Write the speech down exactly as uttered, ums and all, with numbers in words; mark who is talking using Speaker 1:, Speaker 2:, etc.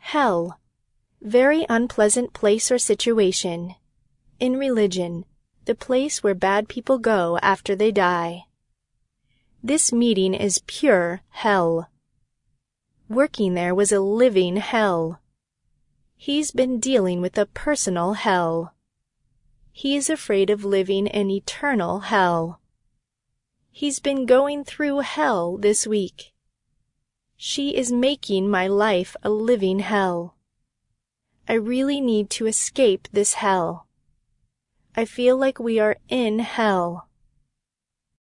Speaker 1: Hell. Very unpleasant place or situation. In religion, the place where bad people go after they die. This meeting is pure hell. Working there was a living hell. He's been dealing with a personal hell. He's afraid of living in eternal hell. He's been going through hell this week. She is making my life a living hell. I really need to escape this hell. I feel like we are in hell.